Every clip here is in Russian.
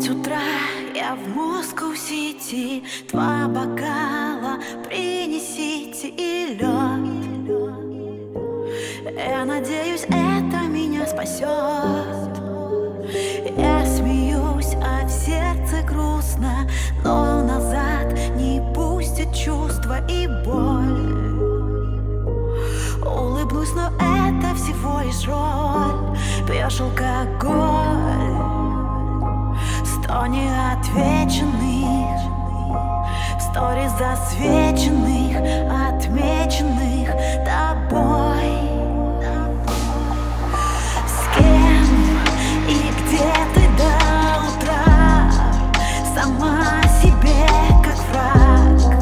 9 утра, я в Москоу-Сити. 2 бокала принесите и лед. Я надеюсь, это меня спасет. Я смеюсь, а в сердце грустно, но назад не пустят чувства и боль. Улыбнусь, но это всего лишь роль. Пьешь алкоголь, 100 неотвеченных, в сторис засвеченных, отмеченных тобой. С кем и где ты до утра? Сама себе как враг.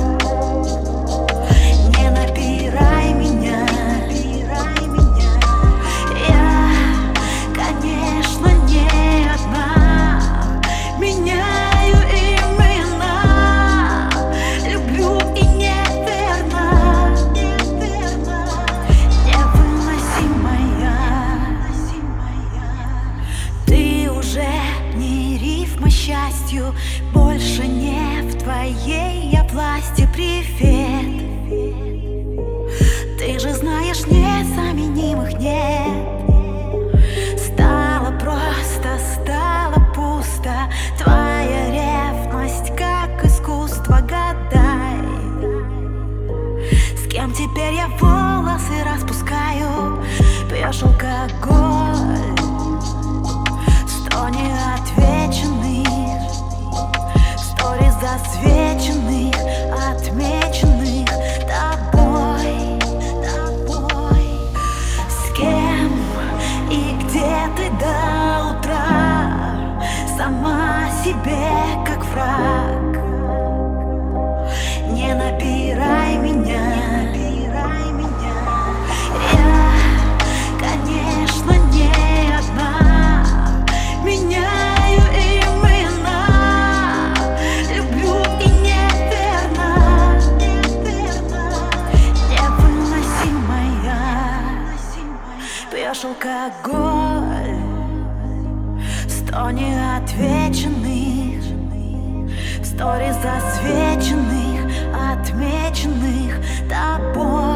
Не напирай меня. Я, конечно, не одна. Меняю имена, люблю и неверно. Невыносимая. Ты уже не рифма счастью, больше не в твоей я власти. Привет. Ты же знаешь, незаменимых нет. Стало просто, стало пусто. Твоя ревность как искусство, гадай. С кем теперь я волосы распускаю? Пьешь алкоголь, 100 неотвеченных, в сторис засвеченных, отмеченных тобой. С кем и где ты до утра? Сама себе как враг. Не напирай меня. Я, конечно, не одна. Меняю имена, люблю и неверно. Невыносимая. Пьешь алкоголь, 100 неотвеченных, в сторис засвеченных, отмеченных тобой.